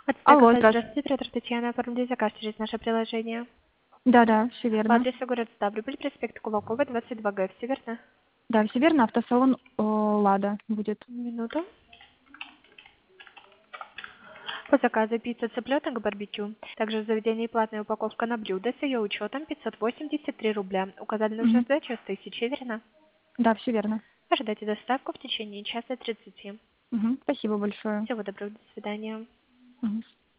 Алло, Кафе, здравствуйте. здравствуйте, оператор Татьяна, оформите заказ через наше приложение. Да, все По верно. адресу город Ставрополь, проспект Кулакова, 22Г, все верно? Да, все верно. Автосалон «Лада» будет. Минуту. По заказу пицца цыпленок барбекю. Также в заведении платная упаковка на блюдо с ее учетом 583 рубля. Указали нужную Мгм. сдачу с 1000, верно? Да, все верно. Ожидайте доставку в течение часа 30. Мгм. Спасибо большое. Всего доброго, до свидания. Мгм.